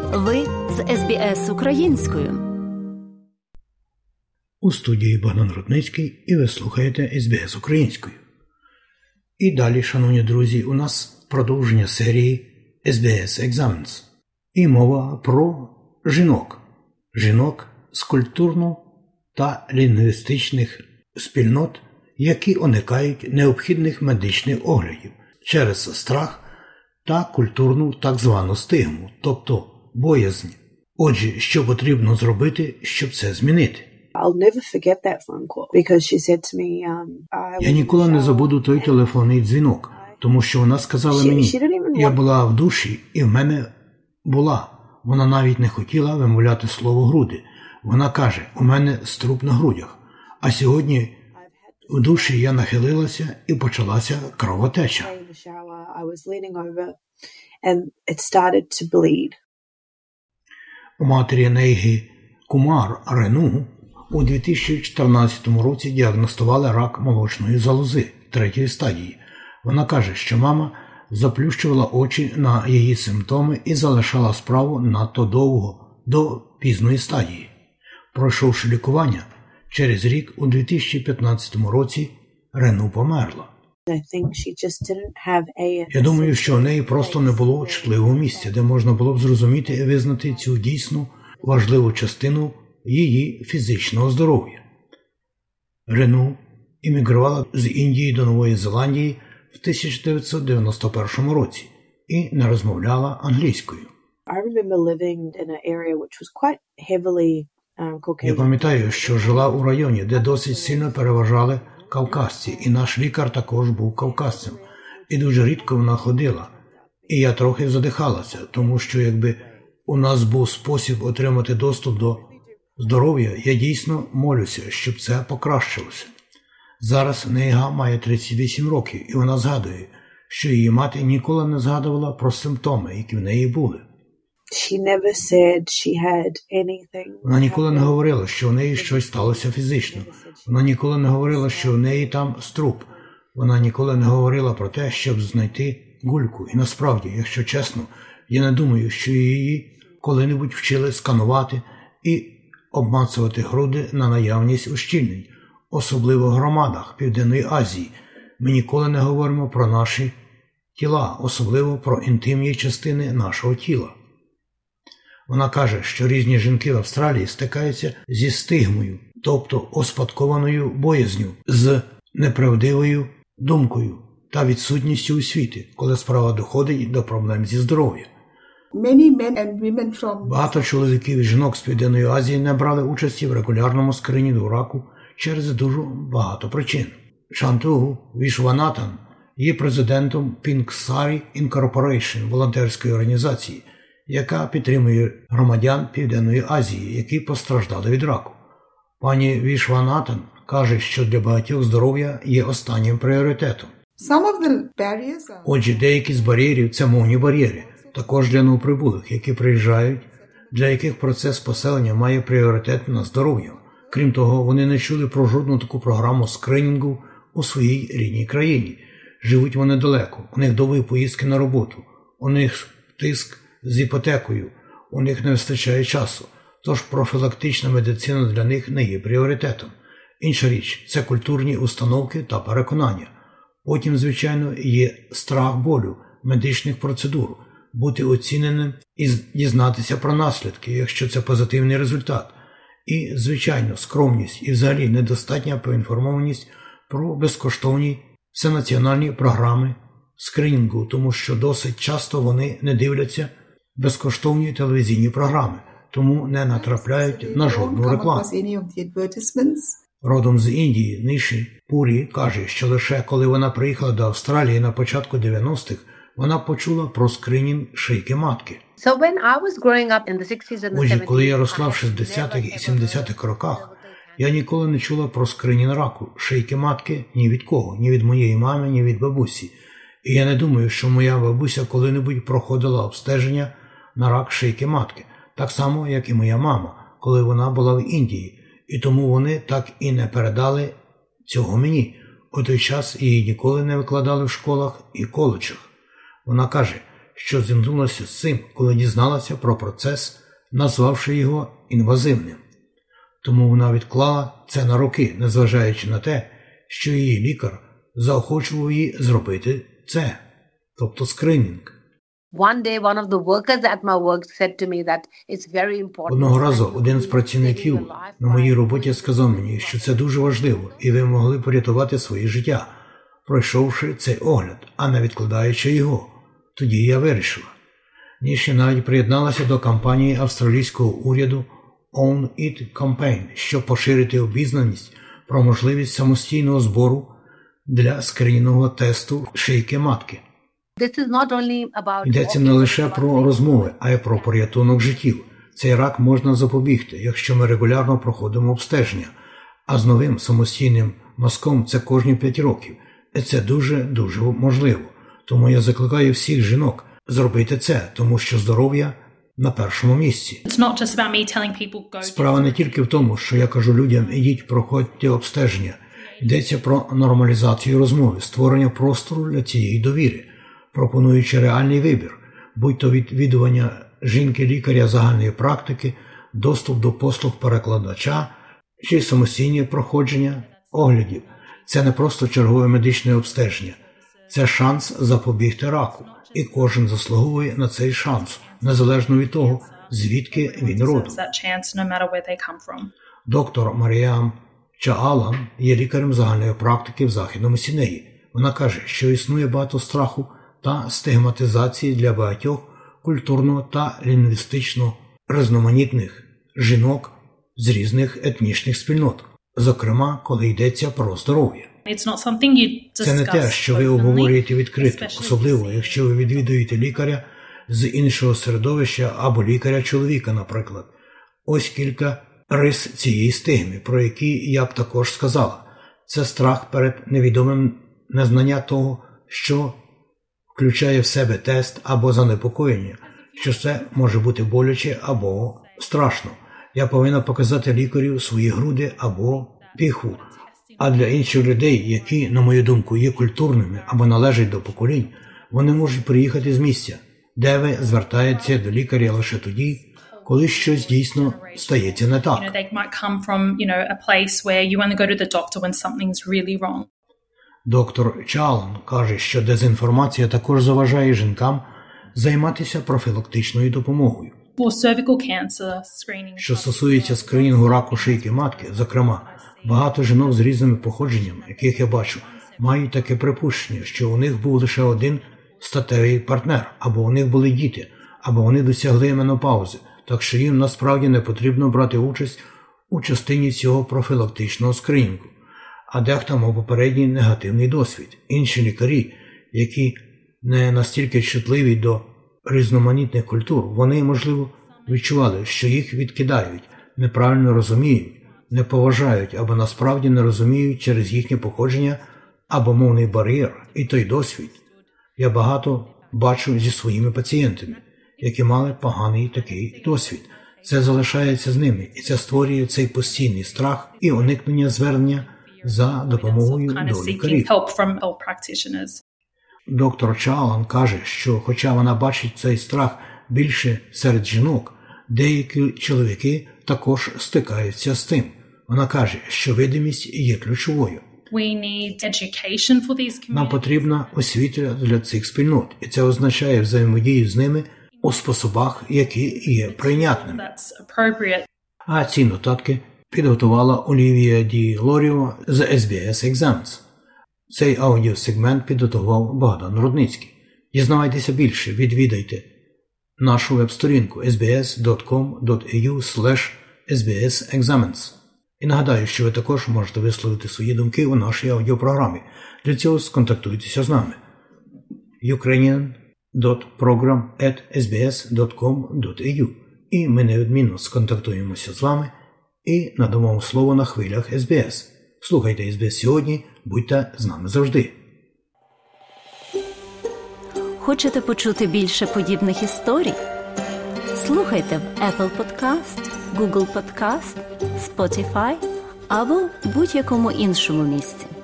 Ви з СБС українською. У студії Богдан Рудницький, і ви слухаєте СБС українською. І далі, шановні друзі, у нас продовження серії SBS Examens. І мова про жінок. Жінок з культурно- та лінгвістичних спільнот, які уникають необхідних медичних оглядів через страх та культурну так звану стигму, тобто боязнь. Отже, що потрібно зробити, щоб це змінити? Я ніколи не забуду той телефонний дзвінок, тому що вона сказала мені, я була в душі і в мене була. Вона навіть не хотіла вимовляти слово груди. Вона каже, у мене струп на грудях. А сьогодні в душі я нахилилася і почалася кровотеча. У матері Нейги Кумар Рену у 2014 році діагностували рак молочної залози 3-ї стадії. Вона каже, що мама заплющувала очі на її симптоми і залишала справу надто довго, до пізної стадії. Пройшовши лікування, через рік у 2015 році Рену померла. Я думаю, що у неї просто не було чутливого місця, де можна було б зрозуміти і визнати цю дійсно важливу частину її фізичного здоров'я. Рену іммігрувала з Індії до Нової Зеландії в 1991 році і не розмовляла англійською. Я пам'ятаю, що жила у районі, де досить сильно переважали кавказці, і наш лікар також був кавказцем. І дуже рідко вона ходила. І я трохи задихалася, тому що якби у нас був спосіб отримати доступ до здоров'я, я дійсно молюся, щоб це покращилося. Зараз Нейга має 38 років, і вона згадує, що її мати ніколи не згадувала про симптоми, які в неї були. Вона ніколи не говорила, що в неї щось сталося фізично. Вона ніколи не говорила, що в неї там струп. Вона ніколи не говорила про те, щоб знайти гульку. І насправді, якщо чесно, я не думаю, що її коли-небудь вчили сканувати і обмацувати груди на наявність ущільнень, особливо в громадах Південної Азії. Ми ніколи не говоримо про наші тіла, особливо про інтимні частини нашого тіла. Вона каже, що різні жінки в Австралії стикаються зі стигмою, тобто успадкованою боязню, з неправдивою думкою та відсутністю освіти, коли справа доходить до проблем зі здоров'ям. Багато чоловіків і жінок з Південної Азії не брали участі в регулярному скринінгу раку через дуже багато причин. Шантугу Вішванатан є президентом Pink Sari Incorporation, волонтерської організації, яка підтримує громадян Південної Азії, які постраждали від раку. Пані Вішванатан каже, що для багатьох здоров'я є останнім пріоритетом. Отже, деякі з бар'єрів – це мовні бар'єри, також для новоприбулих, які приїжджають, для яких процес поселення має пріоритет на здоров'я. Крім того, вони не чули про жодну таку програму скринінгу у своїй рідній країні. Живуть вони далеко, у них довгі поїздки на роботу, у них тиск з іпотекою, у них не вистачає часу, тож профілактична медицина для них не є пріоритетом. Інша річ – це культурні установки та переконання. Потім, звичайно, є страх болю, медичних процедур, бути оціненим і дізнатися про наслідки, якщо це позитивний результат. І, звичайно, скромність і взагалі недостатня поінформованість про безкоштовні всенаціональні програми скринінгу, тому що досить часто вони не дивляться безкоштовні телевізійні програми, тому не натрапляють на жодну рекламу. Родом з Індії Ніші Пурі каже, що лише коли вона приїхала до Австралії на початку 90-х, вона почула про скринінг шийки матки. Отже, коли я росла в 60-х і 70-х роках, я ніколи не чула про скринінг раку шийки матки ні від кого, ні від моєї мами, ні від бабусі. І я не думаю, що моя бабуся коли-небудь проходила обстеження на рак шийки матки, так само, як і моя мама, коли вона була в Індії. І тому вони так і не передали цього мені. У той час її ніколи не викладали в школах і коледжах. Вона каже, що зіткнулася з цим, коли дізналася про процес, назвавши його інвазивним. Тому вона відклала це на роки, незважаючи на те, що її лікар заохочував її зробити це, тобто скринінг. Одного разу один з працівників на моїй роботі сказав мені, що це дуже важливо, і ви могли порятувати своє життя, пройшовши цей огляд, а не відкладаючи його. Тоді я вирішила. Ніше навіть приєдналася до кампанії австралійського уряду Own It Campaign, щоб поширити обізнаність про можливість самостійного збору для скринінгового тесту шийки матки. Йдеться не лише про розмови, а й про порятунок життів. Цей рак можна запобігти, якщо ми регулярно проходимо обстеження, а з новим самостійним мазком це кожні 5 років. І це дуже-дуже можливо. Тому я закликаю всіх жінок зробити це, тому що здоров'я на першому місці. Справа не тільки в тому, що я кажу людям, ідіть, проходьте обстеження. Йдеться про нормалізацію розмови, створення простору для цієї довіри, пропонуючи реальний вибір, будь-то відвідування жінки-лікаря загальної практики, доступ до послуг перекладача чи самостійне проходження оглядів. Це не просто чергове медичне обстеження. Це шанс запобігти раку. І кожен заслуговує на цей шанс, незалежно від того, звідки він родом. Доктор Маріам Чаалан є лікарем загальної практики в Західному Сіднеї. Вона каже, що існує багато страху та стигматизації для багатьох культурно та лінгвістично різноманітних жінок з різних етнічних спільнот, зокрема, коли йдеться про здоров'я. Це не те, що ви обговорюєте відкрито, особливо, якщо ви відвідуєте лікаря з іншого середовища або лікаря-чоловіка, наприклад. Ось кілька рис цієї стигми, про які я б також сказала. Це страх перед невідомим, незнання того, що включає в себе тест або занепокоєння, що це може бути боляче або страшно. Я повинна показати лікарю свої груди або піхву. А для інших людей, які, на мою думку, є культурними або належать до поколінь, вони можуть приїхати з місця, де ви звертаєтеся до лікаря лише тоді, коли щось дійсно стається не так. Доктор Чалан каже, що дезінформація також заважає жінкам займатися профілактичною допомогою. Що стосується скринінгу раку шийки матки, зокрема, багато жінок з різними походженнями, яких я бачу, мають таке припущення, що у них був лише один статевий партнер, або у них були діти, або вони досягли менопаузи, так що їм насправді не потрібно брати участь у частині цього профілактичного скринінгу. А дехто мав попередній негативний досвід. Інші лікарі, які не настільки чутливі до різноманітних культур, вони, можливо, відчували, що їх відкидають, неправильно розуміють, не поважають або насправді не розуміють через їхнє походження або мовний бар'єр і той досвід. Я багато бачу зі своїми пацієнтами, які мали поганий такий досвід. Це залишається з ними, і це створює цей постійний страх і уникнення звернення за допомогою до лікарів. Доктор Чалан каже, що хоча вона бачить цей страх більше серед жінок, деякі чоловіки також стикаються з тим. Вона каже, що видимість є ключовою. Нам потрібна освіта для цих спільнот, і це означає взаємодію з ними у способах, які є прийнятними. А ці нотатки підготувала Олівія Ді Лоріо з SBS Exams. Цей аудіосегмент підготував Богдан Рудницький. Дізнавайтеся більше, відвідайте нашу веб-сторінку sbs.com.au/sbsexamens. І нагадаю, що ви також можете висловити свої думки у нашій аудіопрограмі. Для цього сконтактуйтеся з нами. ukrainian.program@sbs.com.au. І ми неодмінно сконтактуємося з вами і надамо слово на хвилях SBS. Слухайте SBS сьогодні, будьте з нами завжди. Хочете почути більше подібних історій? Слухайте в Apple Podcast, Google Podcast, Spotify або будь-якому іншому місці.